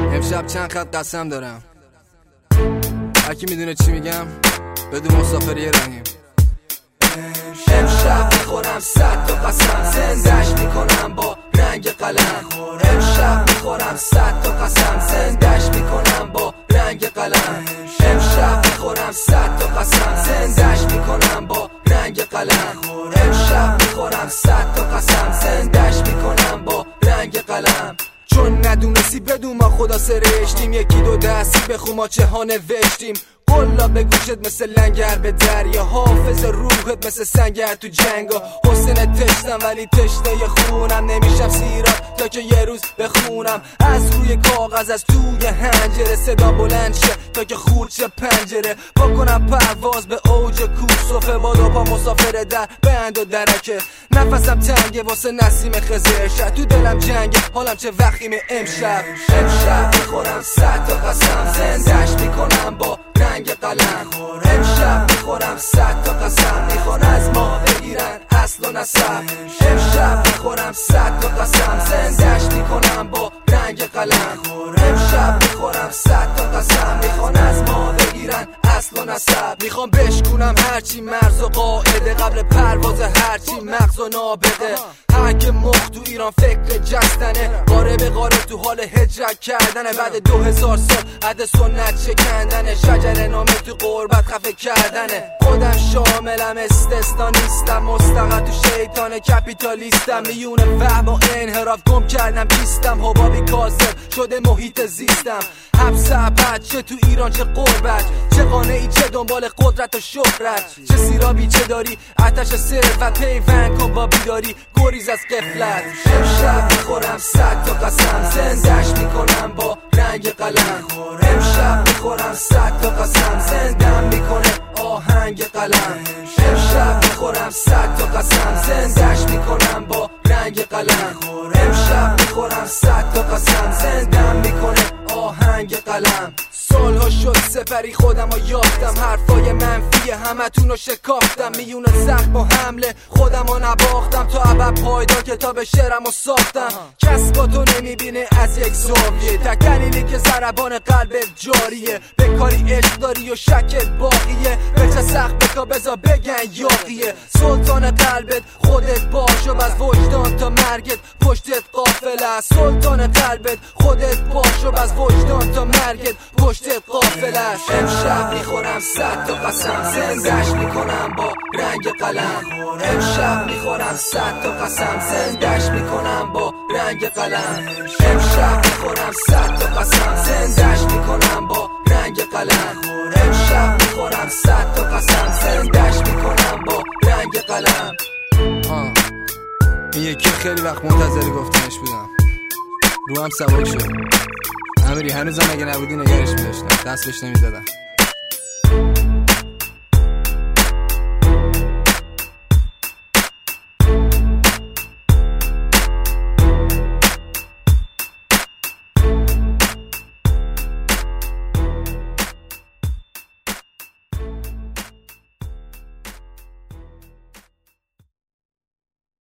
امشب چند خط قسم دارم، هرکی میدونه چی میگم بدون مسافری رحیم. امشب میخورم 100 تا قسم، زندش میکنم با رنگ قلم. امشب میخورم 100 تا قسم، زندش میکنم با رنگ قلم. امشب میخورم 100 تا قسم، زندش میکنم با رنگ قلم. امشب میخورم 100 تا قسم، زندش میکنم با رنگ قلم. چون ندونستی بدون ما خدا سرشتیم، یکی دو دستی بخون ما چه ها نوشتیم. قلا به گوشت مثل لنگر به دریا، حافظ روحت مثل سنگر تو جنگا. حسین تشتم ولی تشنه خونم، نمیشم سیراب تا که یه روز بخونم. از روی کاغذ از توی حنجره صدا بلند شه تا که خورد شه پنجره. بکنم پرواز به اوج کوسفه، با دو پا مسافر در بند و درکه. نفسم تنگه واسه نسیم خزر شد، تو دلم جنگه حالم چه وخیمه امشب. امشب میخورم 100 تا قسم، زندش میکنم با رنگ قلم. امشب میخورم 100 تا قسم، میخوان از ما بگیرن اصل و نسب. امشب میخورم 100 تا قسم، زندش میکنم با رنگ قلم. امشب میخورم 100 تا قسم، میخوان از ما بگیرن اصل و نسب. میخوام بشکونم هرچی مرز و قاعده، قبل پرواز هرچی مغز و نابغه. هر که مخ تو ایران فکر جستنه، قاره به قاره تو حال هجرت کردنه. بعد 2000 سال عد سنت شکندنه، شجر نامه تو قربت خفه کردنه. خودم شاملم استثنا نیستم، مستقل تو شیطان کپیتالیستم. میونه فهم و انحراف گم کردم کیستم، حبابی کاذب شده محیط زیستم. حبس ابد چه تو ایران چه قربت، چه قانعی چه دنبال قدرت و شهرت. چه سیرابی چه داری آتش ثروت، پیوند کن با بیداری گریز از غفلت. امشب میخورم 100 تا قسم، زندش میکنم با رنگ قلم. امشب میخورم 100 تا قسم، زندم میکنه آهنگ قلم. امشب میخورم 100 تا قسم، زندش میکنم با رنگ قلم. امشب میخورم 100 تا قسم، زندم میکنه آهنگ قلم. سالها شد سپری خودم و یافتم، حرفای منفی همتون رو شکافتم. میونه زخم و حمله خودم رو نباختم، تا ابد پایدار کتاب شعرم رو ساختم. کس با تو نمیبینه از یک زاویه، تک دلیلی که ضربان قلبت جاریه. به کاری عشق داری و شکت باقیه، به چه سخت بکا بزا بگن یاقیه. سلطان قلبت خودت باش و بز وجدان تا مرگت پشتت قافل است. سلطان قلبت خودت باش و بز وجدان تا مرگت پشتت قافل است. امشب میخورم 100 تا قسم، زندش میکنم با رنگ قلم. امشب میخورم 100 تا قسم، زندش میکنم با رنگ قلم. امشب میخورم 100 تا قسم، زندش میکنم با رنگ قلم. امشب میخورم 100 تا قسم، زندش میکنم با رنگ قلم. این یکی خیلی وقت منتظر گفتنش بودم، رو هم سبک شد. امیری هنوزم اگه نبودی نگرش میداشتم، دست بهش نمیزدم.